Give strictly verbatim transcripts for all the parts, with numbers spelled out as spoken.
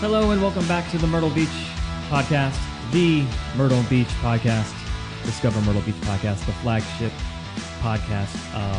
Hello and welcome back to the Myrtle Beach Podcast, the Myrtle Beach Podcast, Discover Myrtle Beach Podcast, the flagship podcast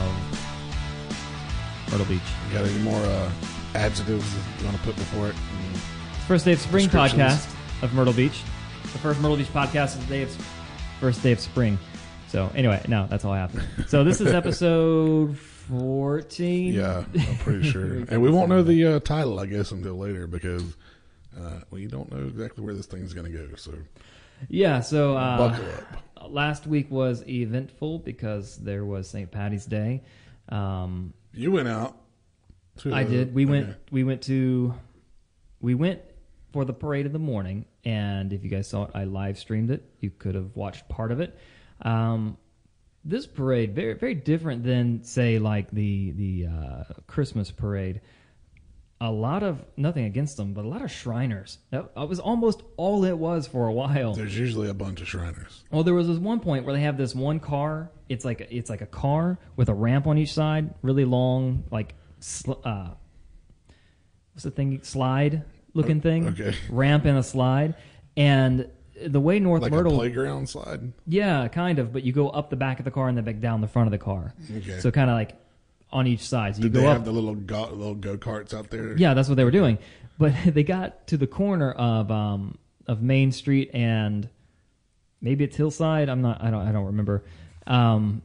of Myrtle Beach. You got any more uh, adjectives you want to put before it? First day of spring podcast of Myrtle Beach. The first Myrtle Beach podcast is the day of first day of spring. So anyway, no, that's all I have. So this is episode fourteen. Yeah, I'm pretty sure. And we won't know the uh, title, I guess, until later because uh, we don't know exactly where this thing's going to go. So yeah, so uh, buckle up. Last week was eventful because there was Saint Patty's Day. Um, you went out. To, I did. We okay. went. We went to. We went for the parade in the morning, and if you guys saw it, I live streamed it. You could have watched part of it. Um, this parade very very different than say like the the uh, Christmas parade. A lot of nothing against them, but a lot of Shriners. That, that was almost all it was for a while. There's usually a bunch of Shriners. Well, there was this one point where they have this one car. It's like it's like a car with a ramp on each side, really long, like uh, what's the thing? Slide looking thing. Okay. Ramp and a slide, and the way North like Myrtle a playground slide. Yeah, kind of. But you go up the back of the car and then back down the front of the car. Okay. So kind of like on each side. So you Did go they up. have the little go, little go karts out there? Yeah, that's what they were doing. But they got to the corner of um, of Main Street and maybe it's Hillside. I'm not. I don't. I don't remember. Um,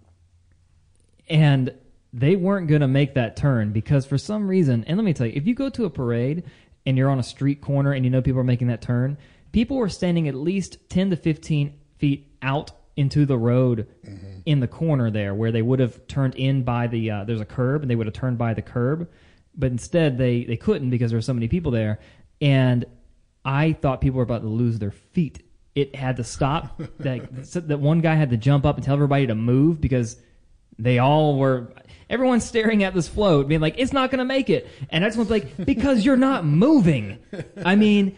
and they weren't going to make that turn because for some reason. And let me tell you, if you go to a parade and you're on a street corner and you know people are making that turn, people were standing at least ten to fifteen feet out into the road mm-hmm. in the corner there where they would have turned in by the, uh, there's a curb and they would have turned by the curb. But instead they, they couldn't because there were so many people there. And I thought people were about to lose their feet. It had to stop. that, that one guy had to jump up and tell everybody to move because they all were, everyone's staring at this float being like, it's not going to make it. And I just was like, because you're not moving. I mean,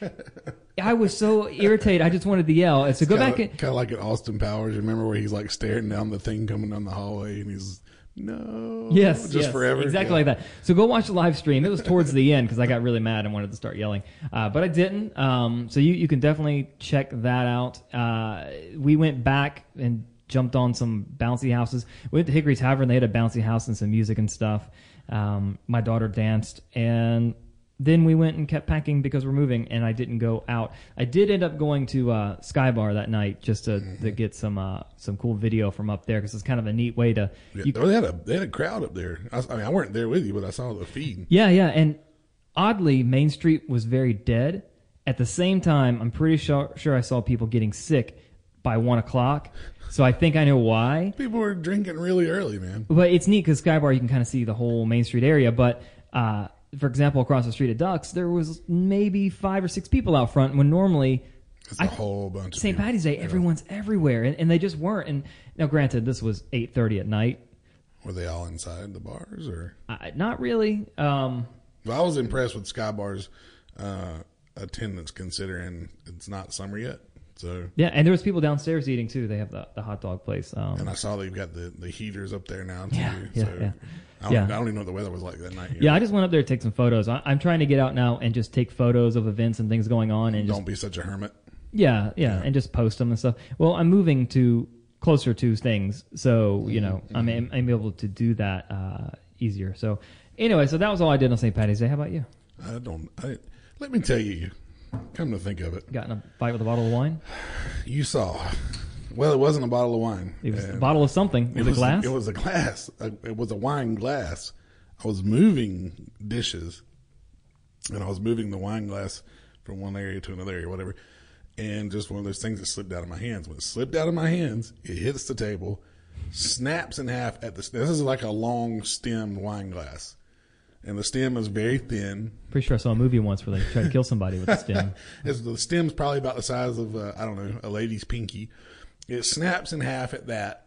I was so irritated. I just wanted to yell. And so go back. Kind of like in Austin Powers. Remember where he's like staring down the thing coming down the hallway and he's, no. Yes. Just yes, forever. Exactly yeah. like that. So go watch the live stream. It was towards the end because I got really mad and wanted to start yelling. Uh, but I didn't. Um, so you, you can definitely check that out. Uh, we went back and jumped on some bouncy houses. We went to Hickory Tavern. They had a bouncy house and some music and stuff. Um, my daughter danced and then we went and kept packing because we're moving, and I didn't go out. I did end up going to uh, Sky Bar that night just to, mm-hmm. to get some uh, some cool video from up there because it's kind of a neat way to. Yeah, you, they had a they had a crowd up there. I, I mean, I weren't there with you, but I saw the feed. Yeah, yeah, and oddly, Main Street was very dead. At the same time, I'm pretty sure sure I saw people getting sick by one o'clock. So I think I know why. People were drinking really early, man. But it's neat because Sky Bar you can kind of see the whole Main Street area, but. Uh, For example, across the street at Ducks, there was maybe five or six people out front when normally it's a I, whole bunch of Saint Patty's Day, yeah. Everyone's everywhere, and, and they just weren't. And now, granted, this was eight thirty at night. Were they all inside the bars, or uh, not really? Um, well, I was impressed with Sky Bar's uh, attendance, considering it's not summer yet. So yeah, and there was people downstairs eating too. They have the, the hot dog place, um, and I saw they've got the, the heaters up there now too. Yeah, yeah, so yeah. I don't, yeah. I don't even know what the weather was like that night. Yeah, know? I just went up there to take some photos. I, I'm trying to get out now and just take photos of events and things going on, and don't just, be such a hermit. Yeah, yeah, yeah, and just post them and stuff. Well, I'm moving to closer to things, so you know mm-hmm. I'm, I'm able to do that uh, easier. So anyway, so that was all I did on Saint Patty's Day. How about you? I don't. I, let me tell you. Come to think of it, got in a fight with a bottle of wine. You saw. Well, it wasn't a bottle of wine. It was uh, a bottle of something. Was it, was a glass? It was a glass. It was a wine glass. I was moving dishes, and I was moving the wine glass from one area to another area, whatever. And just one of those things that slipped out of my hands. When it slipped out of my hands, it hits the table, snaps in half at the. This is like a long stemmed wine glass. And the stem is very thin. Pretty sure I saw a movie once where they tried to kill somebody with the stem. it's, the stem's probably about the size of, uh, I don't know, a lady's pinky. It snaps in half at that,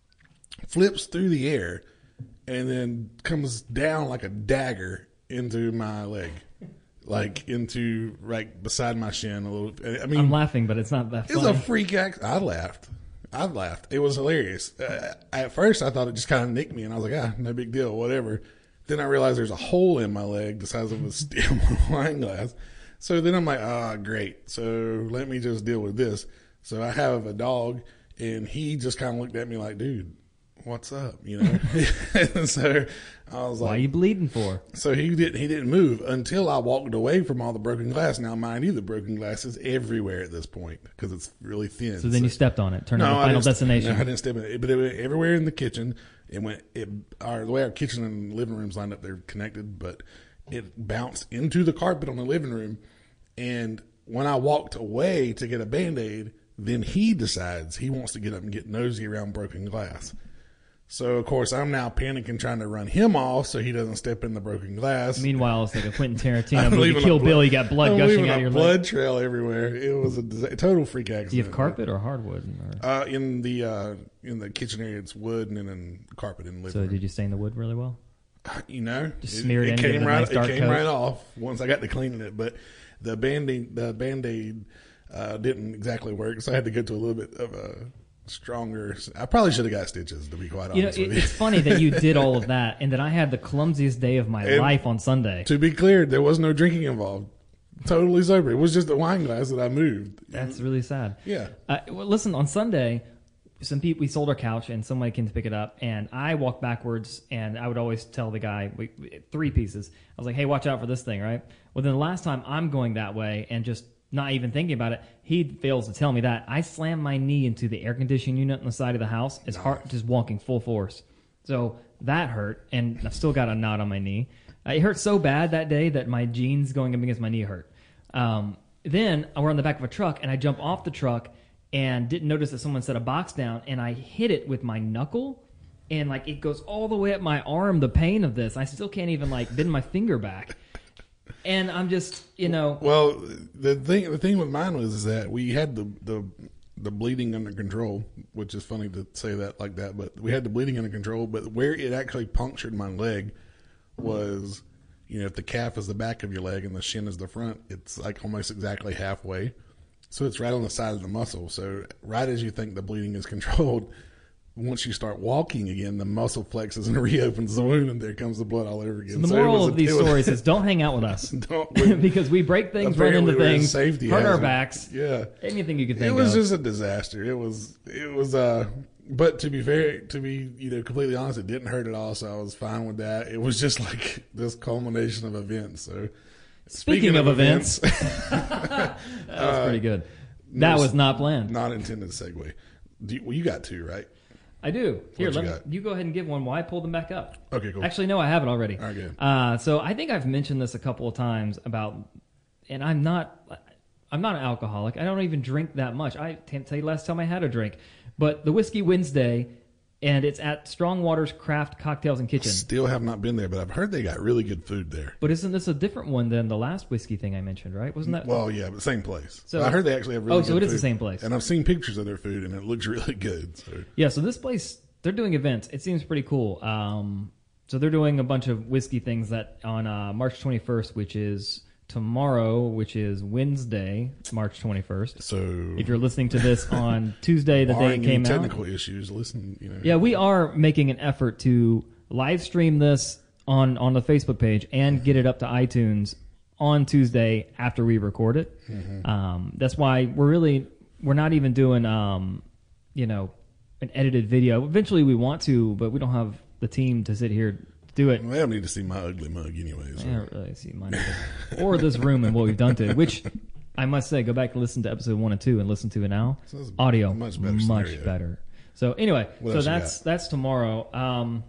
flips through the air, and then comes down like a dagger into my leg. Like into right beside my shin a little. I mean, I'm laughing, but it's not that funny. It's a freak act. I laughed. I laughed. It was hilarious. Uh, at first, I thought it just kind of nicked me, and I was like, ah, no big deal, whatever. Then I realized there's a hole in my leg the size of a stem of a wine glass. So then I'm like, ah, great. So let me just deal with this. So I have a dog, and he just kind of looked at me like, dude, what's up? You know? And so I was like, why are you bleeding for? So he didn't, he didn't move until I walked away from all the broken glass. Now, mind you, the broken glass is everywhere at this point because it's really thin. So then so, you stepped on it, turned no, on the I Final didn't, Destination. No, I didn't step in it, but it went everywhere in the kitchen. It went, it, our, the way our kitchen and living rooms lined up, they're connected, but it bounced into the carpet on the living room. And when I walked away to get a Band-Aid, then he decides he wants to get up and get nosy around broken glass. So, of course, I'm now panicking, trying to run him off so he doesn't step in the broken glass. Meanwhile, it's like a Quentin Tarantino movie, Kill Bill. You got blood I'm gushing out of your leg. blood leg. trail everywhere. It was a, a total freak accident. Do you have carpet or hardwood? Or? Uh, in the uh, in the kitchen area, it's wood, and then carpet in the living So, room. did you stain the wood really well? You know, just it, smear it, it in, came right. Nice dark it came coat. right off once I got to cleaning it, but the Band-Aid, the Band-Aid uh, didn't exactly work, so I had to go to a little bit of a stronger. I probably should have got stitches, to be quite honest you know, with it, you. It's funny that you did all of that, and that I had the clumsiest day of my And life on Sunday. To be clear, there was no drinking involved. Totally sober. It was just a wine glass that I moved. That's really sad. Yeah. Uh, well, listen, on Sunday, some people, we sold our couch, and somebody came to pick it up, and I walked backwards, and I would always tell the guy, we, we, three pieces. I was like, hey, watch out for this thing, right? Well, then the last time I'm going that way and just not even thinking about it, he fails to tell me that. I slammed my knee into the air conditioning unit on the side of the house. It's hard, just walking full force. So that hurt, and I've still got a knot on my knee. Uh, it hurt so bad that day that my jeans going up against my knee hurt. Um, then we're on the back of a truck, and I jump off the truck and didn't notice that someone set a box down, and I hit it with my knuckle, and like it goes all the way up my arm, the pain of this. I still can't even like bend my finger back. And I'm just, you know. Well, the thing the thing with mine was is that we had the, the the bleeding under control, which is funny to say that like that, but we had the bleeding under control. But where it actually punctured my leg was, you know, if the calf is the back of your leg and the shin is the front, it's like almost exactly halfway. So it's right on the side of the muscle. So right as you think the bleeding is controlled, once you start walking again, the muscle flexes and reopens the wound, and there comes the blood all over again. So the so moral a, of these stories is don't hang out with us. Don't, because we break things, run into things, safety hurt our hazard. backs. Yeah. Anything you could think of. It was of. just a disaster. It was, it was, uh, but to be fair, to be, you know, completely honest, it didn't hurt at all, so I was fine with that. It was just like this culmination of events. So speaking, speaking of, of events, events that was uh, pretty good. That was not planned. Not intended segue. Do you, well, you got two, right? I do. Here, what let you me, got? you go ahead and give one while I pull them back up. Okay, cool. Actually, no, I have it already. All right, good. Uh, so I think I've mentioned this a couple of times about, and I'm not, I'm not an alcoholic. I don't even drink that much. I can't tell you last time I had a drink, but the Whiskey Wednesday, and it's at Strong Waters Craft Cocktails and Kitchen. Still have not been there, but I've heard they got really good food there. But isn't this a different one than the last whiskey thing I mentioned, right? Wasn't that? Well, yeah, but same place. So I heard they actually have really oh, good so it is food. the same place. And I've seen pictures of their food, and it looks really good. So yeah, so this place, they're doing events. It seems pretty cool. Um, so they're doing a bunch of whiskey things that on uh, March twenty-first, which is tomorrow, which is Wednesday, March twenty-first. So if you're listening to this on Tuesday, the day it came technical out. Technical issues, listen, you know. Yeah, we are making an effort to live stream this on, on the Facebook page and get it up to iTunes on Tuesday after we record it. Mm-hmm. Um, that's why we're really, we're not even doing, um, you know, an edited video. Eventually we want to, but we don't have the team to sit here to do it. Well, they don't need to see my ugly mug anyways. So. I don't really see mine either. Or this room and what we've done to it, which I must say, go back and listen to episode one and two and listen to it now. So audio much better. Much better. So anyway, what so that's that's tomorrow. Um,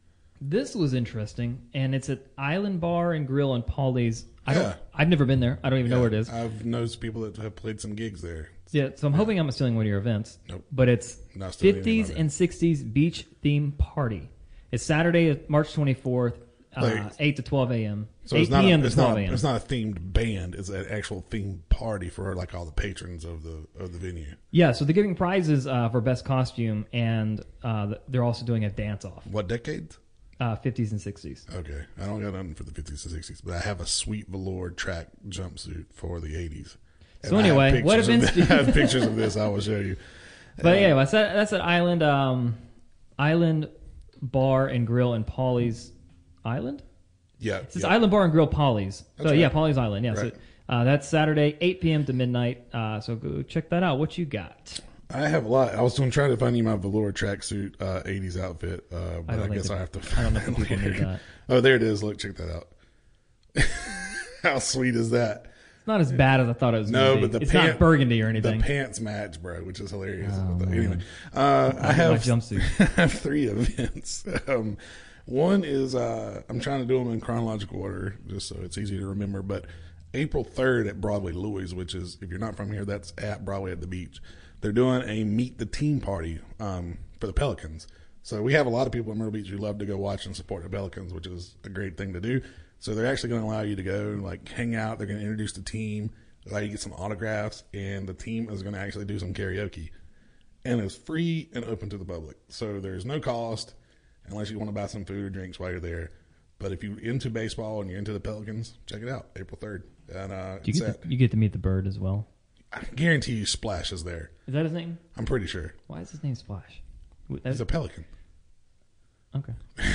this was interesting, and it's at Island Bar and Grill and Polly's. I yeah. don't. I've never been there. I don't even yeah. know where it is. I've known people that have played some gigs there. Yeah, so I'm yeah. hoping I'm not stealing one of your events. Nope. But it's fifties and sixties beach theme party. It's Saturday, March twenty-fourth, like, uh, eight to twelve a.m. So eight p.m. to twelve a.m. It's not a themed band. It's an actual themed party for like all the patrons of the of the venue. Yeah, so they're giving prizes uh, for best costume, and uh, they're also doing a dance-off. What decades? Uh, fifties and sixties. Okay. I don't got nothing for the fifties and sixties, but I have a sweet velour track jumpsuit for the eighties. And so anyway, what events do you I have pictures of this I will show you. But uh, yeah, that's at, that's at Island, um, Island Bar and Grill and Polly's Island? Yeah. It says yeah. Island Bar and Grill Polly's. So right. yeah, Polly's Island. Yeah. Right. So Uh, that's Saturday, eight p.m. to midnight. Uh, so go check that out. What you got? I have a lot. I was going to try to find you my velour tracksuit uh, eighties outfit, uh, but I, I guess the, I have to I don't know find if people it need that. Oh, there it is. Look, check that out. How sweet is that? It's not as bad as I thought it was No, going to be. but the it's pant, not burgundy or anything. The pants match, bro, which is hilarious. Oh, anyway, uh, I have my jumpsuit. I have three events. Um, one is uh, I'm trying to do them in chronological order, just so it's easy to remember. But April third at Broadway Louis, which is, if you're not from here, that's at Broadway at the Beach. They're doing a meet the team party um, for the Pelicans. So we have a lot of people in Myrtle Beach who love to go watch and support the Pelicans, which is a great thing to do. So they're actually going to allow you to go and like hang out. They're going to introduce the team, allow you to get some autographs, and the team is going to actually do some karaoke. And it's free and open to the public. So there's no cost unless you want to buy some food or drinks while you're there. But if you're into baseball and you're into the Pelicans, check it out, April third. And uh, you, it's get at, to, you get to meet the bird as well. I guarantee you Splash is there. Is that his name? I'm pretty sure. Why is his name Splash? He's a pelican. Okay.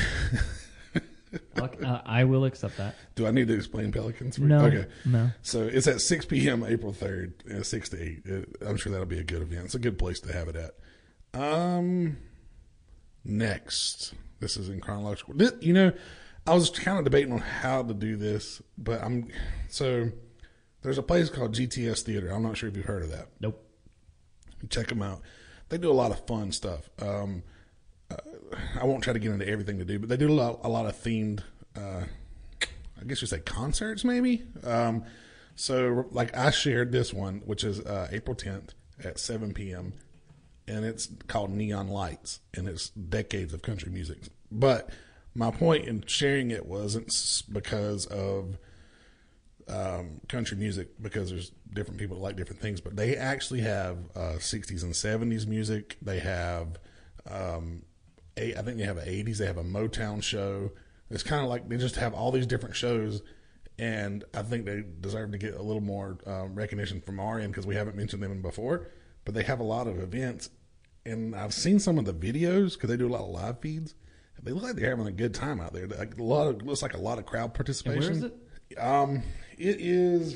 uh, I will accept that. Do I need to explain pelicans? For No. you? Okay. No. So it's at six p.m. April third, uh, six to eight. It, I'm sure that'll be a good event. It's a good place to have it at. Um, next, this is in chronological. This, you know, I was kind of debating on how to do this, but I'm so there's a place called G T S Theater. I'm not sure if you've heard of that. Nope. Check them out. They do a lot of fun stuff. Um, uh, I won't try to get into everything to do, but they do a lot, a lot of themed, uh, I guess you say concerts maybe. Um, so like I shared this one, which is uh, April tenth at seven p.m. and it's called Neon Lights, and it's decades of country music. But my point in sharing it wasn't because of um, country music, because there's different people that like different things, but they actually have uh, sixties and seventies music. They have, um, a, I think they have an eighties. They have a Motown show. It's kind of like they just have all these different shows, and I think they deserve to get a little more um, recognition from our end because we haven't mentioned them before. But they have a lot of events, and I've seen some of the videos because they do a lot of live feeds. They look like they're having a good time out there. Like a lot of looks like a lot of crowd participation. And where is it? Um, it is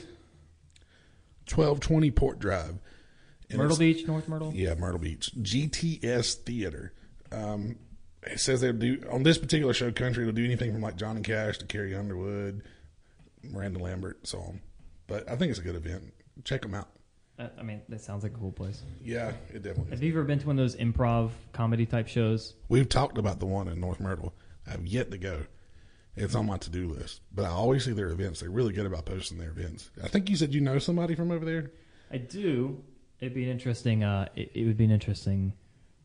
twelve twenty Port Drive, and Myrtle Beach, North Myrtle. Yeah, Myrtle Beach. G T S Theater. Um, it says they'll do on this particular show. Country will do anything from like Johnny Cash to Carrie Underwood, Miranda Lambert, so on. But I think it's a good event. Check them out. I mean, that sounds like a cool place. Yeah, it definitely Have is. you ever been to one of those improv comedy type shows? We've talked about the one in North Myrtle. I've yet to go. It's on my to-do list. But I always see their events. They're really good about posting their events. I think you said you know somebody from over there? I do. It'd be an interesting, uh, it, it would be an interesting,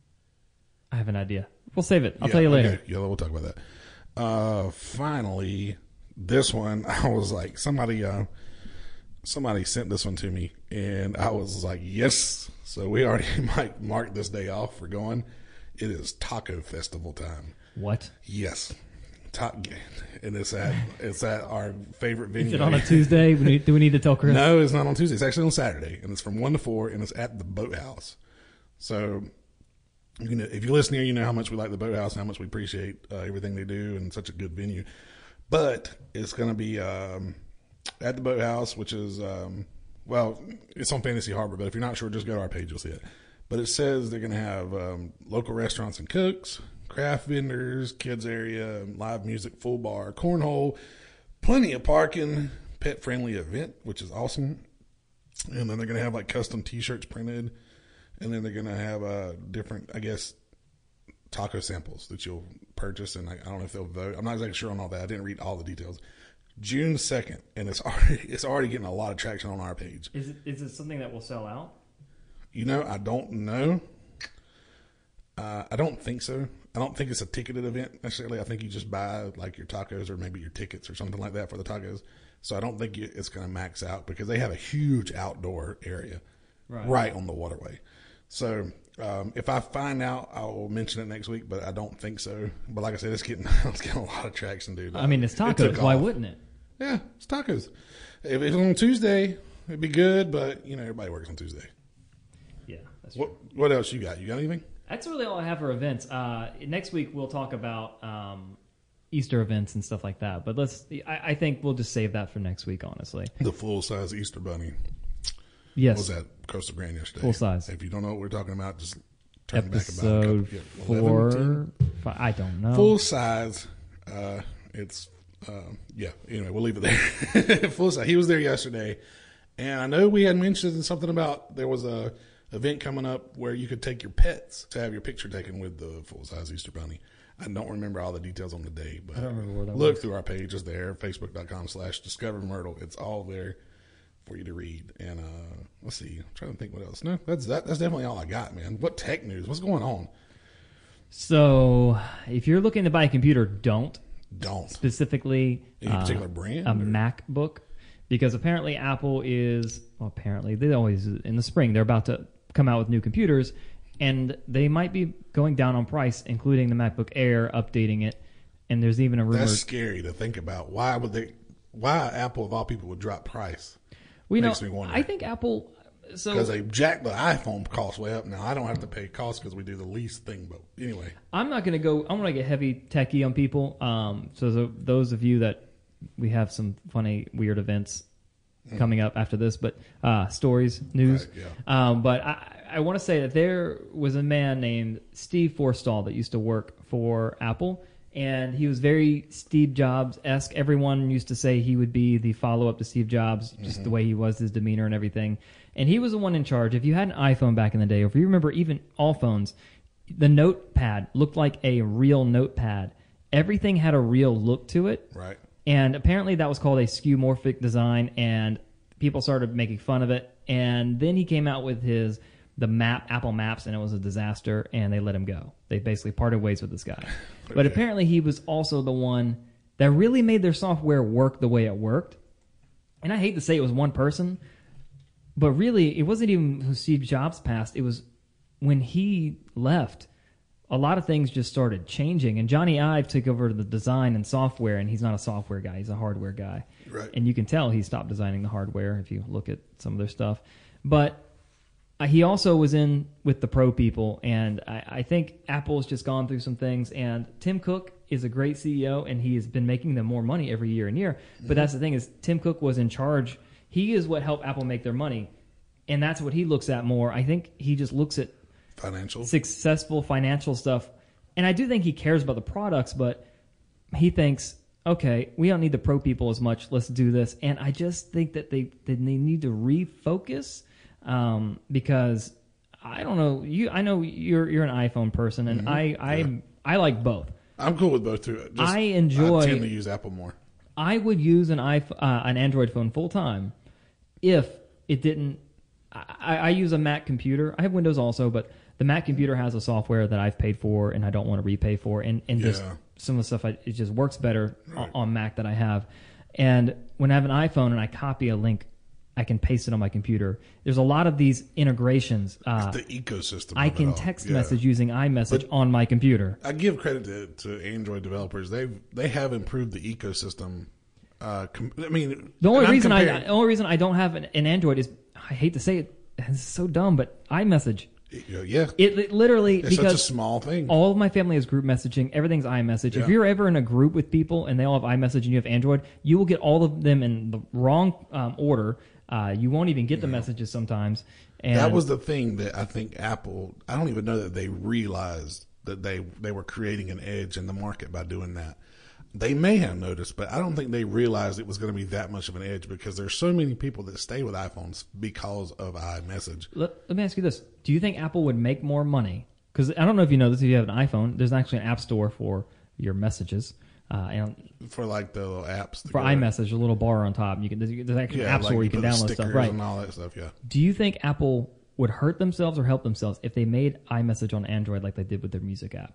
I have an idea. We'll save it. I'll yeah, tell you later. Okay. Yeah, we'll talk about that. Uh, finally, this one, I was like, somebody... Uh, Somebody sent this one to me, and I was like, yes. So we already might mark this day off for going. It is Taco Festival time. What? Yes. Ta- and it's at, it's at our favorite venue. Is it on a Tuesday? We need, do we need to tell Chris? No, it's not on Tuesday. It's actually on Saturday, and it's from one to four, and it's at the Boathouse. So you know, if you listen here, you know how much we like the Boathouse and how much we appreciate uh, everything they do and such a good venue. But it's going to be... Um, at the Boathouse, which is, um, well, it's on Fantasy Harbor, but if you're not sure, just go to our page, you'll see it. But it says they're going to have um, local restaurants and cooks, craft vendors, kids area, live music, full bar, cornhole, plenty of parking, pet-friendly event, which is awesome. And then they're going to have, like, custom T-shirts printed. And then they're going to have uh, different, I guess, taco samples that you'll purchase. And I, I don't know if they'll vote. I'm not exactly sure on all that. I didn't read all the details. June second, and it's already it's already getting a lot of traction on our page. Is it is it something that will sell out? You know, I don't know. Uh, I don't think so. I don't think it's a ticketed event necessarily. I think you just buy like your tacos or maybe your tickets or something like that for the tacos. So I don't think it's going to max out because they have a huge outdoor area right, right on the waterway. So um, if I find out, I will mention it next week, but I don't think so. But like I said, it's getting it's getting a lot of traction, dude. I mean, it's tacos. It Why off. wouldn't it? Yeah, it's tacos. If it's on Tuesday, it'd be good, but, you know, everybody works on Tuesday. Yeah, that's true. What, what else you got? You got anything? That's really all I have for events. Uh, next week, we'll talk about um, Easter events and stuff like that. But let's. I, I think we'll just save that for next week. Honestly, The full size Easter bunny. yes. What was that? Coastal Grand yesterday. Full size. If you don't know what we're talking about, just turn back about a Episode couple, yeah, eleven, four. Five, I don't know. Full size. Uh, it's uh, yeah. Anyway, we'll leave it there. Full size. He was there yesterday, and I know we had mentioned something about there was a event coming up where you could take your pets to have your picture taken with the full size Easter bunny. I don't remember all the details on the day, but I don't remember where that look was. through our pages there, facebook dot com slash discover myrtle. It's all there for you to read. And uh, let's see, I'm trying to think what else. No, that's that, that's definitely all I got, man. What tech news? What's going on? So, if you're looking to buy a computer, don't. Don't. Specifically, Any uh, particular brand? a or- MacBook, because apparently Apple is, well, apparently, they always, in the spring, they're about to come out with new computers, and they might be going down on price, including the MacBook Air, updating it. And there's even a rumor. That's scary to think about. Why would they? Why Apple of all people would drop price? we know, makes me wonder. I think Apple. So Because they jacked the iPhone cost way up. Now I don't have to pay cost because we do the lease thing. But anyway, I'm not going to go. I'm going to get heavy techie on people. Um, so th- those of you that we have some funny, weird events coming up after this, but uh, stories, news. Right, yeah. Um, but I, I want to say that there was a man named Steve Forstall that used to work for Apple, and he was very Steve Jobs-esque. Everyone used to say he would be the follow-up to Steve Jobs, just Mm-hmm. the way he was, his demeanor and everything. And he was the one in charge. If you had an iPhone back in the day, or if you remember even all phones, the notepad looked like a real notepad. Everything had a real look to it. right? And apparently that was called a skeuomorphic design, and people started making fun of it. And then he came out with his the map, Apple Maps, and it was a disaster, and they let him go. They basically parted ways with this guy. But Okay. apparently he was also the one that really made their software work the way it worked. And I hate to say it was one person, but really it wasn't even who Steve Jobs passed. It was when he left, a lot of things just started changing. And Johnny Ive took over the design and software, and he's not a software guy. He's a hardware guy. Right. And you can tell he stopped designing the hardware if you look at some of their stuff. But uh, he also was in with the pro people, and I, I think Apple's just gone through some things. And Tim Cook is a great C E O, and he has been making them more money every year and year. But that's the thing is Tim Cook was in charge. He is what helped Apple make their money, and that's what he looks at more. I think he just looks at Financial. successful financial stuff. And I do think he cares about the products, but he thinks, okay, we don't need the pro people as much. Let's do this. And I just think that they, that they need to refocus um, because I don't know. You, I know you're you're an iPhone person, and I I Yeah. I like both. I'm cool with both too. Just, I enjoy- I tend to use Apple more. I would use an iPhone, uh, an Android phone full time if it didn't. I, I use a Mac computer. I have Windows also, but the Mac computer has a software that I've paid for and I don't want to repay for, and and just Yeah. some of the stuff I, it just works better Right. on, on Mac that I have. And when I have an iPhone and I copy a link, I can paste it on my computer. There's a lot of these integrations. Uh, The ecosystem. I of it can all. text Yeah. message using iMessage But- on my computer. I give credit to, to Android developers. They they have improved the ecosystem. Uh, com- I mean, The only and I'm reason I comparing- the only reason I don't have an, an Android is I hate to say it, it's so dumb, but iMessage. yeah, It, it literally it's such a because small thing. all of my family has group messaging. Everything's iMessage. Yeah. If you're ever in a group with people and they all have iMessage and you have Android, you will get all of them in the wrong um, order. Uh, you won't even get the messages sometimes. And That was the thing that I think Apple. I don't even know that they realized that they they were creating an edge in the market by doing that. They may have noticed, but I don't think they realized it was going to be that much of an edge because there's so many people that stay with iPhones because of iMessage. let, let me ask you this: do you think Apple would make more money? Because I don't know if you know this. If you have an iPhone, there's actually an app store for your messages. Uh, and For like the little apps. that for go- iMessage, a little bar on top. You can there's, there's actually an Yeah, app like store where you put can the download stickers stuff. Right? and all that stuff, yeah. Do you think Apple would hurt themselves or help themselves if they made iMessage on Android like they did with their music app?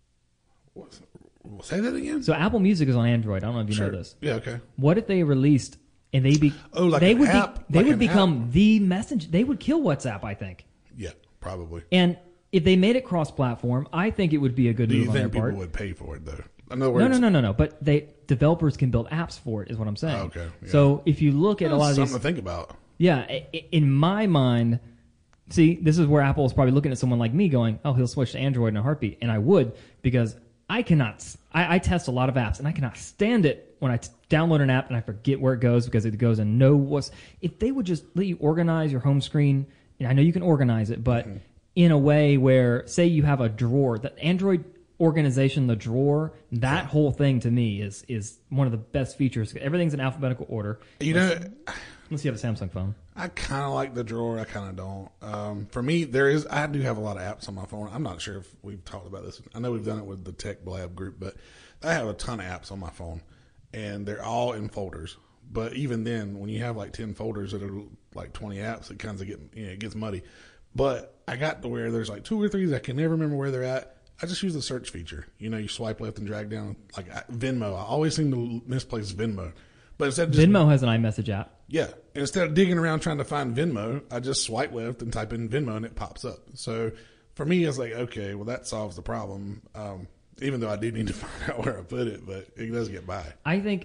Say that again? So Apple Music is on Android. I don't know if you Sure. know this. Yeah, okay. What if they released and they be Oh, like they an would app? be, they Like would an become app? the message. They would kill WhatsApp, I think. Yeah, probably. And if they made it cross-platform, I think it would be a good Do move you on their think people part. would pay for it, though? In other No, words, no, no, no, no. But they developers can build apps for it. Is what I'm saying. Oh, okay, yeah. So if you look at a lot of something these, to think about. yeah, i- i- in my mind, see, this is where Apple is probably looking at someone like me, going, "Oh, he'll switch to Android in a heartbeat," and I would because I cannot. I, I test a lot of apps, and I cannot stand it when I t- download an app and I forget where it goes because it goes and know what's. If they would just let you organize your home screen, and I know you can organize it, but mm-hmm. in a way where, say, you have a drawer, that Android organization, the drawer, that yeah. whole thing to me is is one of the best features. Everything's in alphabetical order. You know, unless you have a Samsung phone. I kind of like the drawer. I kind of don't. Um, for me, there is. I do have a lot of apps on my phone. I'm not sure if we've talked about this. I know we've done it with the Tech Blab group, but I have a ton of apps on my phone, and they're all in folders. But even then, when you have like ten folders that are like twenty apps, it kind of get you know it gets muddy. But I got to where there's like two or three that I can never remember where they're at. I just use the search feature. You know, you swipe left and drag down. Like Venmo, I always seem to misplace Venmo. But instead of just, Venmo has an iMessage app. Yeah. Instead of digging around trying to find Venmo, I just swipe left and type in Venmo and it pops up. So for me, it's like, okay, well, that solves the problem. Um, even though I do need to find out where I put it, but it does get by. I think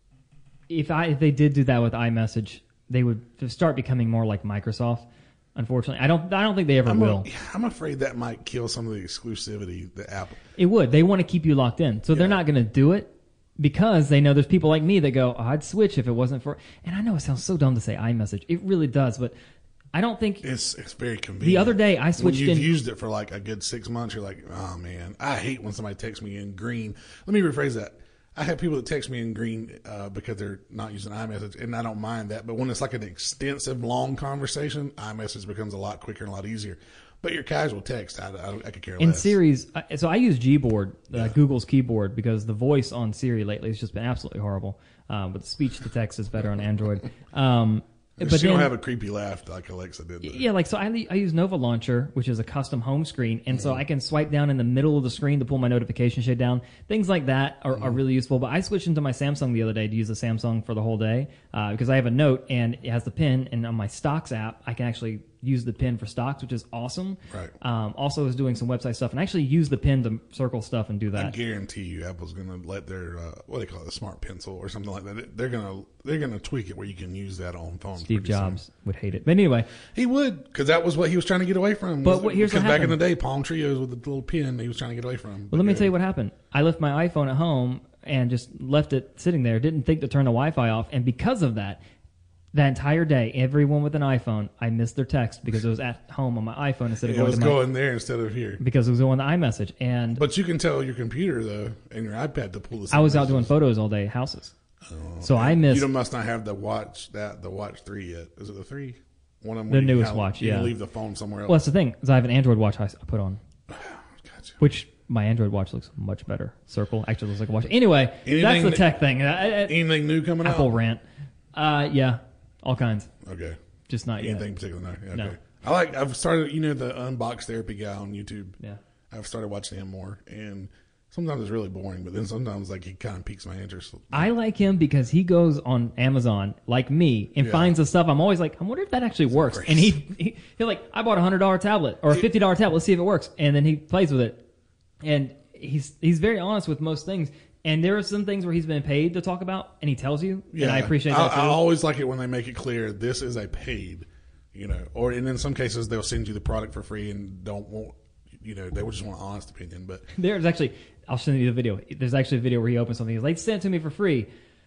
if I if they did do that with iMessage, they would start becoming more like Microsoft. Unfortunately, I don't. I don't think they ever I'm will. A, I'm afraid that might kill some of the exclusivity that Apple. It would. They want to keep you locked in, so yeah. they're not going to do it because they know there's people like me that go, oh, "I'd switch if it wasn't for." And I know it sounds so dumb to say iMessage. It really does, but I don't think it's it's very convenient. The other day, I switched. When you've in, used it for like a good six months, you're like, "Oh man, I hate when somebody texts me in green." Let me rephrase that. I have people that text me in green uh, because they're not using iMessage, and I don't mind that. But when it's like an extensive, long conversation, iMessage becomes a lot quicker and a lot easier. But your casual text, I, I, I could care less. In Siri's, so I use Gboard, uh, yeah. Google's keyboard, because the voice on Siri lately has just been absolutely horrible. Um, but the speech to text is better on Android. Um, But she then, don't have a creepy laugh like Alexa did. Though. Yeah, like so I, I use Nova Launcher, which is a custom home screen, and mm-hmm. so I can swipe down in the middle of the screen to pull my notification shade down. Things like that are, mm-hmm. are really useful. But I switched into my Samsung the other day to use the Samsung for the whole day uh, because I have a Note and it has the pin, and on my Stocks app I can actually use the pin for stocks, which is awesome. Right. Um, also, is doing some website stuff and actually use the pin to circle stuff and do that. I guarantee you, Apple's going to let their uh, what do they call it, the Smart Pencil or something like that. They're going to they're going to tweak it where you can use that on phones. Steve Jobs soon. would hate it, but anyway, he would because that was what he was trying to get away from. But what, here's what back happened. in the day, Palm Treos with the little pin, he was trying to get away from. Well, let me tell you what happened. I left my iPhone at home and just left it sitting there. Didn't think to turn the Wi-Fi off, and because of that. That entire day, everyone with an iPhone, I missed their text because it was at home on my iPhone instead of yeah, going it was to my, going there instead of here. Because it was going to iMessage. And but you can tell your computer though and your iPad to pull the. I was messages. out doing photos all day at houses, oh, so I missed. You must not have the watch that the Watch three yet. Is it the three? One of them. The newest kind of, watch. You yeah. can leave the phone somewhere else. Well, that's the thing. Is I have an Android watch I put on, gotcha. Which my Android watch looks much better. Circle actually looks like a watch. Anyway, anything that's the that, tech thing. Anything new coming Apple out? Apple rant. Uh, yeah. All kinds. Okay. Just not Anything yet. in particular? No. Yeah, no. Okay. I like. I've started. You know the Unbox Therapy guy on YouTube. Yeah. I've started watching him more, and sometimes it's really boring, but then sometimes like he kind of piques my interest. I like him because he goes on Amazon like me and yeah. finds the stuff. I'm always like, I wonder if that actually works. Crazy. And he, he he'll like, I bought a hundred dollar tablet or a fifty dollar tablet. Let's see if it works. And then he plays with it, and he's he's very honest with most things. And there are some things where he's been paid to talk about, and he tells you, yeah. and I appreciate that I, too. I always like it when they make it clear this is a paid, you know, or and in some cases they'll send you the product for free and don't want, you know, they just want an honest opinion. But there's actually, I'll send you the video. There's actually a video where he opens something. He's like, send it to me for free.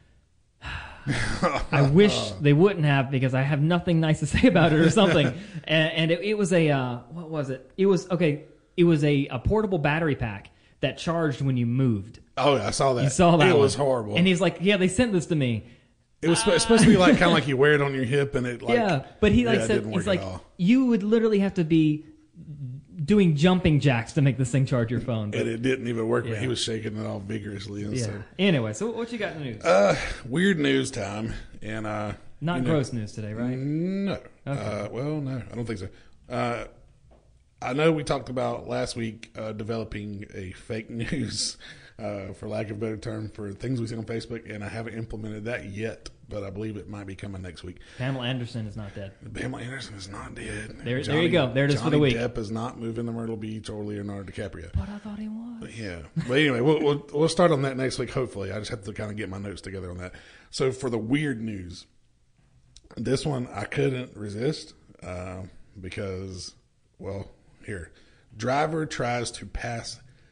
I wish they wouldn't have because I have nothing nice to say about it or something. and and it, it was a, uh, what was it? It was, okay, it was a, a portable battery pack that charged when you moved. Oh, yeah, I saw that. You saw that It one. was horrible. And he's like, yeah, they sent this to me. It was uh, supposed to be like kind of like you wear it on your hip and it like. Yeah, but he like yeah, said, he's like, you would literally have to be doing jumping jacks to make this thing charge your phone. But, and it didn't even work, yeah. but he was shaking it off vigorously. And yeah. so. Anyway, so what you got in the news? Uh, weird news time. and uh, Not you know, gross news today, right? No. Okay. Uh, well, no, I don't think so. Uh, I know we talked about last week uh, developing a fake news, uh, for lack of a better term, for things we see on Facebook, and I haven't implemented that yet, but I believe it might be coming next week. Pamela Anderson is not dead. Pamela Anderson is not dead. There, Johnny, there you go. There it is Johnny for the week. Depp is not moving to Myrtle Beach or Leonardo DiCaprio. But I thought he was. But yeah. But anyway, we'll, we'll we'll start on that next week, hopefully. I just have to kind of get my notes together on that. So for the weird news, this one I couldn't resist uh, because, well, here. Driver tries to pass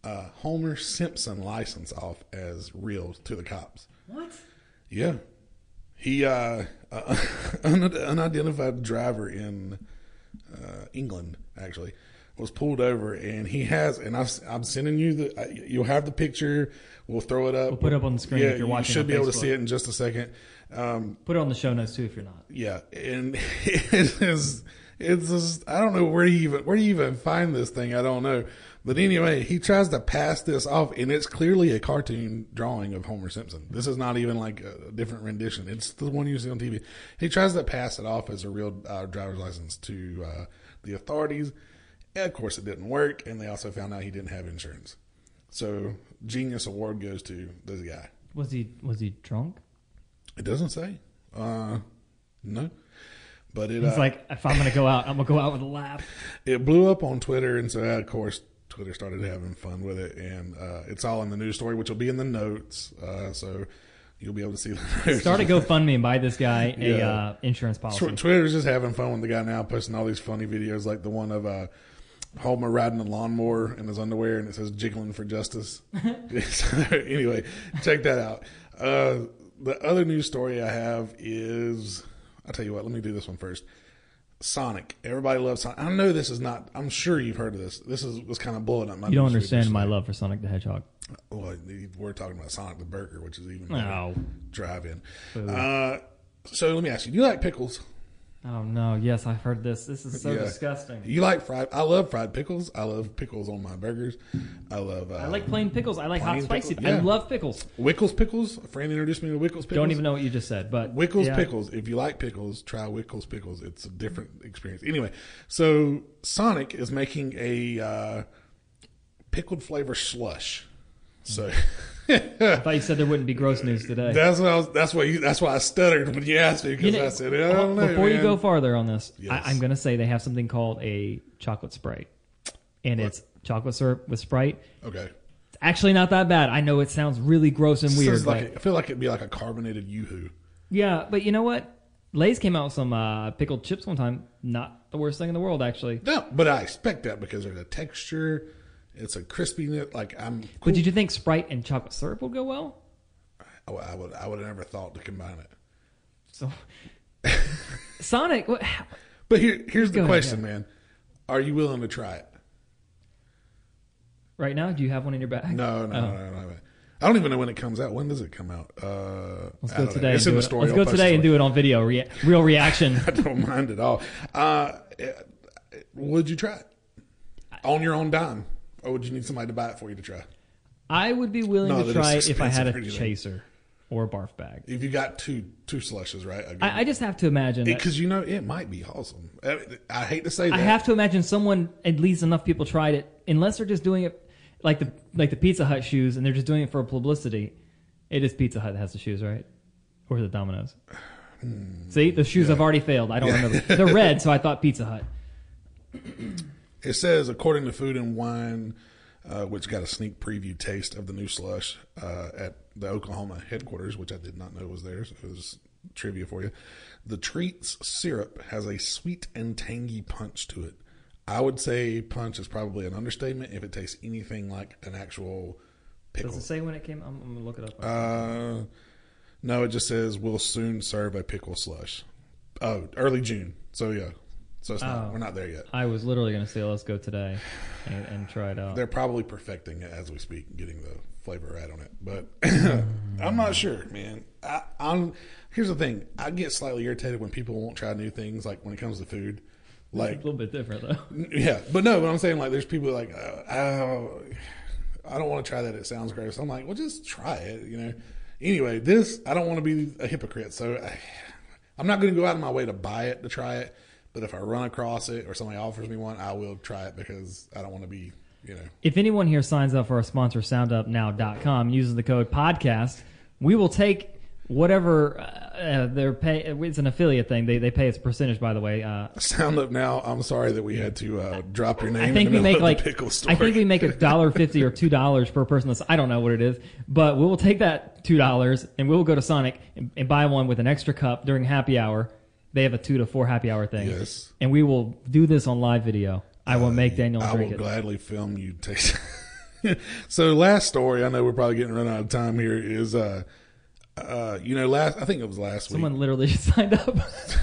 uh, Homer Simpson license off as real to the cops. What? Yeah. He, uh, uh an unidentified driver in uh, England, actually, was pulled over, and he has, and I've, I'm sending you the, you'll have the picture. We'll throw it up. We'll put it up on the screen yeah, if you're watching. You should on be Facebook. able to see it in just a second. Um, put it on the show notes too if you're not. Yeah, and it is, it's just, I don't know where you even, where do you even find this thing? I don't know. But anyway, he tries to pass this off, and it's clearly a cartoon drawing of Homer Simpson. This is not even like a different rendition. It's the one you see on T V. He tries to pass it off as a real uh, driver's license to uh, the authorities. And of course, it didn't work, and they also found out he didn't have insurance. So, Genius Award goes to this guy. Was he was he drunk? It doesn't say. Uh, no. But it, He's uh, like, if I'm going to go out, I'm going to go out with a laugh. It blew up on Twitter, and so, of course, Twitter started having fun with it, and uh, it's all in the news story, which will be in the notes, uh, so you'll be able to see the notes. Start a GoFundMe and buy this guy a yeah. uh, insurance policy. Twitter's just having fun with the guy now, posting all these funny videos, like the one of uh, Homer riding a lawnmower in his underwear, and it says "jiggling for justice." Anyway, check that out. Uh, the other news story I have is, I'll tell you what, let me do this one first. Sonic. Everybody loves Sonic. I know this is not, I'm sure you've heard of this. This is was kind of blowing up my You don't news understand feed my recently. love for Sonic the Hedgehog. Well, we're talking about Sonic the Burger, which is even Oh. drive-in. Uh, so let me ask you, do you like pickles? Oh, no. Yes, I've heard this. This is so Yeah. disgusting. You like fried? I love fried pickles. I love pickles on my burgers. I love. Uh, I like plain pickles. I like hot plain spicy. pickles, yeah. I love pickles. Wickles pickles. A friend introduced me to Wickles pickles. Don't even know what you just said, but Wickles yeah. pickles. If you like pickles, try Wickles pickles. It's a different experience. Anyway, so Sonic is making a uh, pickled flavor slush. So I thought you said there wouldn't be gross news today. that's what I was, that's what you, that's why I stuttered when you asked me because You know, I said I don't know. Before you man. go farther on this, Yes. I, I'm going to say they have something called a chocolate Sprite, and What? it's chocolate syrup with Sprite. Okay. It's actually not that bad. I know it sounds really gross and This weird, is like but a, I feel like it'd be like a carbonated Yoo-hoo. yeah. But you know what? Lay's came out with some uh, pickled chips one time. Not the worst thing in the world, actually. No, but I expect that because there's a texture. It's a crispiness. Like I'm. Cool. But did you think Sprite and chocolate syrup would go well? I, would- I would. I would have never thought to combine it. So, Sonic. What, But here, here's Go the ahead, question, yeah. man. Are you willing to try it? right now, do you have one in your bag? No, no, Oh. no, no, no. I don't even know when it comes out. When does it come out? Uh, Let's I go don't know. today. And It's in do the it. story. Let's I'll go post today the and story. do it on video. Rea- real reaction. I don't mind at all. Uh, would you try it on your own dime, or would you need somebody to buy it for you to try? I would be willing No, to that try it's it if I had a expensive or anything. chaser or a barf bag. If you got two two slushes, right? I, I just have to imagine that. Because you know it might be awesome. I, I hate to say that. I have to imagine someone, at least enough people tried it, unless they're just doing it like the like the Pizza Hut shoes, and they're just doing it for publicity. It is Pizza Hut that has the shoes, right? Or is it Domino's? See, the shoes yeah. have already failed. I don't remember. They're red, so I thought Pizza Hut. It says, according to Food and Wine, uh, which got a sneak preview taste of the new slush uh, at the Oklahoma headquarters, which I did not know was there. So it was trivia for you. The Treats syrup has a sweet and tangy punch to it. I would say punch is probably an understatement if it tastes anything like an actual pickle. Does it say when it came? I'm, I'm gonna look it up. Uh, no, it just says we'll soon serve a pickle slush. Oh, early June. So yeah, so it's not. Oh. We're not there yet. I was literally gonna say let's go today and, and try it out. They're probably perfecting it as we speak, getting the flavor right on it. But I'm not sure, man. I, I'm. Here's the thing: I get slightly irritated when people won't try new things, like when it comes to food. It's a Like, little bit different though. yeah, but no, but I'm saying like, there's people like, uh, oh, I don't want to try that. It sounds gross. I'm like, well, just try it, you know. Anyway, this I don't want to be a hypocrite, so I, I'm not going to go out of my way to buy it to try it. But if I run across it or somebody offers me one, I will try it because I don't want to be, you know. If anyone here signs up for our sponsor, sound up now dot com, uses the code podcast, we will take whatever uh, they're pay. It's an affiliate thing. They they pay us a percentage, by the way. Uh, Sound up now. I'm sorry that we had to uh, drop your name. I think in the we middle make of like the pickle story. I think we make a dollar fifty or two dollars per person. That's, I don't know what it is, but we will take that two dollars and we will go to Sonic and, and buy one with an extra cup during happy hour. They have a two to four happy hour thing. Yes. And we will do this on live video. I will make Daniel I drink will it. gladly film you taste. So last story, I know we're probably getting run out of time here, is, uh, uh, you know, last, I think it was last Someone week. literally just signed up.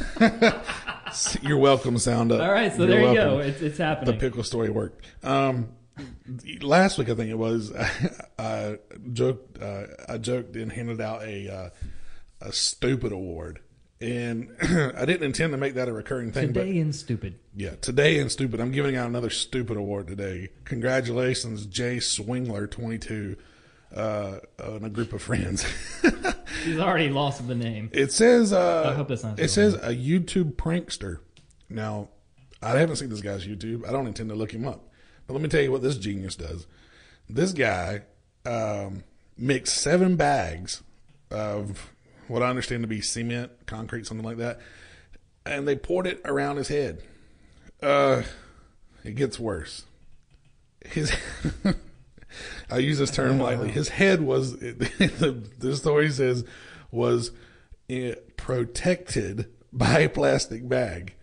You're welcome, sound up. All right, so You're there you welcome. go. It's, it's happening. The pickle story worked. Um, last week, I think it was, I joked, uh, I joked and handed out a, uh, a stupid award. And I didn't intend to make that a recurring thing. Today but in stupid. Yeah, today in stupid. I'm giving out another stupid award today. Congratulations, Jay Swingler, twenty-two, uh, and a group of friends. He's already lost the name. It says, uh, I hope that's not it says a YouTube prankster. Now, I haven't seen this guy's YouTube. I don't intend to look him up. But let me tell you what this genius does. This guy um, mixed seven bags of what I understand to be cement, concrete, something like that, and they poured it around his head. Uh, it gets worse. His, I use this term lightly. His head was, the, the story says, was uh, protected by a plastic bag.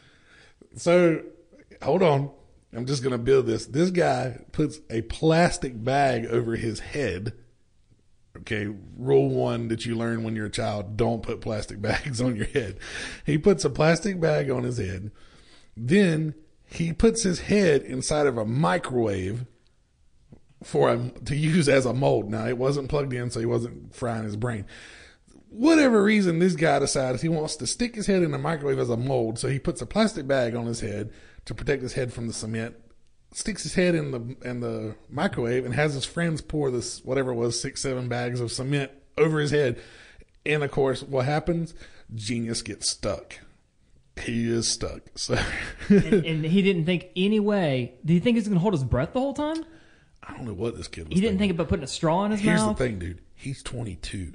So, hold on. I'm just going to build this. This guy puts a plastic bag over his head. Okay, rule one that you learn when you're a child, don't put plastic bags on your head. He puts a plastic bag on his head. Then he puts his head inside of a microwave for him to use as a mold. Now, it wasn't plugged in, so he wasn't frying his brain. Whatever reason, this guy decides he wants to stick his head in the microwave as a mold, so he puts a plastic bag on his head to protect his head from the cement, sticks his head in the in the microwave, and has his friends pour this, whatever it was, six, seven bags of cement over his head. And, of course, what happens? Genius gets stuck. He is stuck. So and, and he didn't think any way. Did he think he was going to hold his breath the whole time? I don't know what this kid was He didn't thinking. think about putting a straw in his Here's mouth? the thing, dude. He's twenty-two.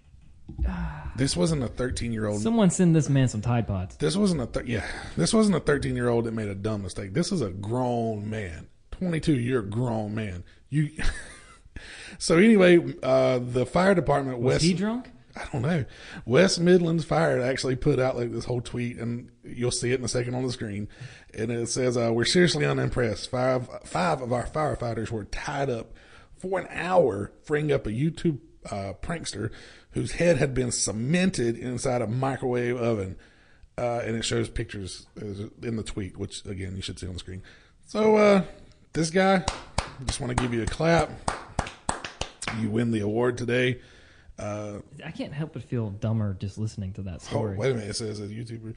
This wasn't a thirteen-year-old. Someone send this man some Tide Pods. This wasn't a thir- yeah. This wasn't a thirteen-year-old that made a dumb mistake. This is a grown man. twenty-two. You're a grown man. You. So anyway, uh, the fire department. Was West, he drunk? I don't know. West Midlands Fire actually put out like this whole tweet, and you'll see it in a second on the screen. And it says, uh, "We're seriously unimpressed. Five five of our firefighters were tied up for an hour, freeing up a YouTube uh, prankster whose head had been cemented inside a microwave oven." Uh, and it shows pictures in the tweet, which again you should see on the screen. So uh, this guy, I just want to give you a clap. You win the award today. Uh, I can't help but feel dumber just listening to that oh, story. wait a minute. It says a YouTuber.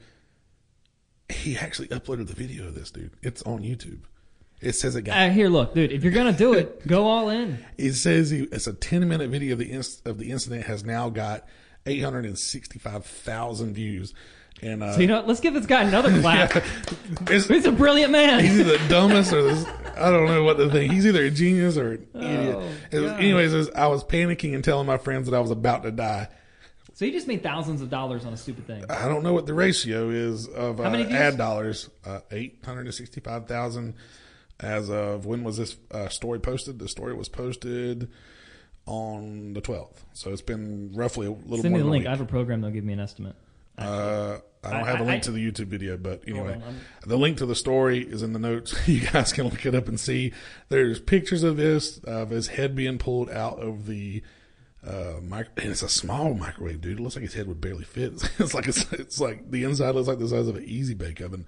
He actually uploaded the video of this, dude. It's on YouTube. It says it got. Uh, here, look, dude. If you're gonna do it, go all in. It says he, it's a ten minute video of the inc- of the incident has now got eight hundred sixty-five thousand views. And uh, So you know, what? Let's give this guy another clap. it's, He's a brilliant man. he's either the dumbest or this, I don't know what to think. He's either a genius or an idiot. Oh, It was- God. anyways, it was, I was panicking and telling my friends that I was about to die. So you just made thousands of dollars on a stupid thing. I don't know what the ratio is of uh, How many views? ad dollars. Uh, eight hundred sixty-five thousand as of when was this uh, story posted? The story was posted on the twelfth. So it's been roughly a little Send more me the than a link. week. I have a program that'll give me an estimate. Uh, I don't I- have a I- link I- to the YouTube video, but anyway, on, I'm- the link to the story is in the notes. You guys can look it up and see. There's pictures of this, of his head being pulled out of the uh, micro, and it's a small microwave, dude. It looks like his head would barely fit. It's like it's, it's like the inside looks like the size of an Easy Bake Oven.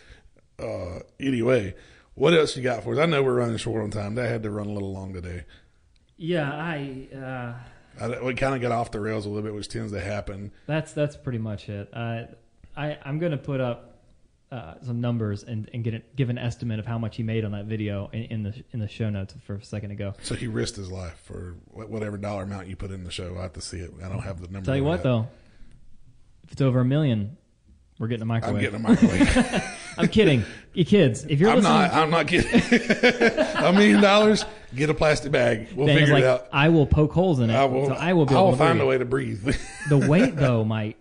Uh, anyway, what else you got for us? I know we're running short on time. That had to run a little long today. Yeah, I. Uh, I, we kind of got off the rails a little bit, which tends to happen. that's that's pretty much it. Uh, I I'm gonna put up uh, some numbers and, and get it, give an estimate of how much he made on that video in, in the in the show notes for a second ago. So he risked his life for wh- whatever dollar amount you put in the show. I have to see it. I don't have the number. Tell you of what that. though, if it's over a million, we're getting a I'm microwave. getting a microwave. I'm kidding, you kids. If you're I'm listening, not. I'm not kidding. A million dollars. Get a plastic bag. We'll Daniel's figure like, it out. I will poke holes in it, I will. so I will be I able will to find breathe. a way to breathe. The weight though might.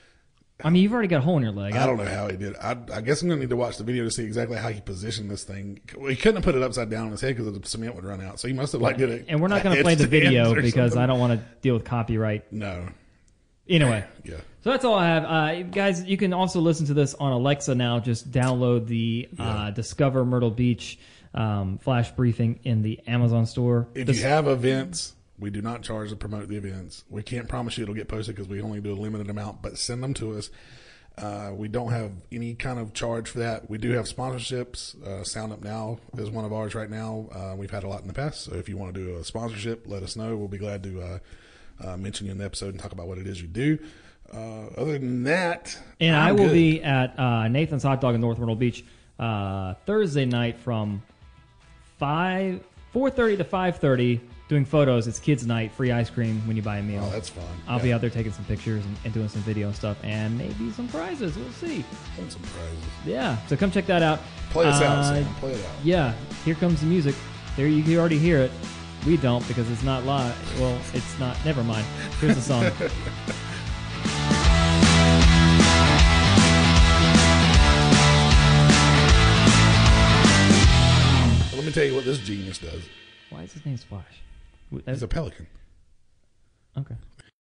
I mean, you've already got a hole in your leg. I don't know how he did. I, I guess I'm going to need to watch the video to see exactly how he positioned this thing. He couldn't have put it upside down on his head because the cement would run out. So he must have like did it. And we're not going to play the video because I don't. don't want to deal with copyright. No. Anyway, Yeah. so that's all I have. Uh, guys, you can also listen to this on Alexa now. Just download the uh, Yeah. Discover Myrtle Beach um, flash briefing in the Amazon store. If This- you have events, we do not charge to promote the events. We can't promise you it'll get posted because we only do a limited amount, but send them to us. Uh, we don't have any kind of charge for that. We do have sponsorships. Uh, Sound Up Now is one of ours right now. Uh, we've had a lot in the past. So if you want to do a sponsorship, let us know. We'll be glad to uh, uh, mention you in the episode and talk about what it is you do. Uh, other than that, And I'm I will good. be at uh, Nathan's Hot Dog in North Myrtle Beach uh, Thursday night from five four thirty to five thirty doing photos. It's kids' night, free ice cream when you buy a meal. Oh, that's fun. I'll Yeah. be out there taking some pictures and, and doing some video and stuff, and maybe some prizes. We'll see. And some prizes. Yeah, so come check that out. Play us out, Uh, Sam. Play it out. Yeah, here comes the music. There, you can already hear it. We don't because it's not live. Well, it's not. Never mind. Here's the song. Let me tell you what this genius does. Why is his name Splash? He's a pelican. Okay.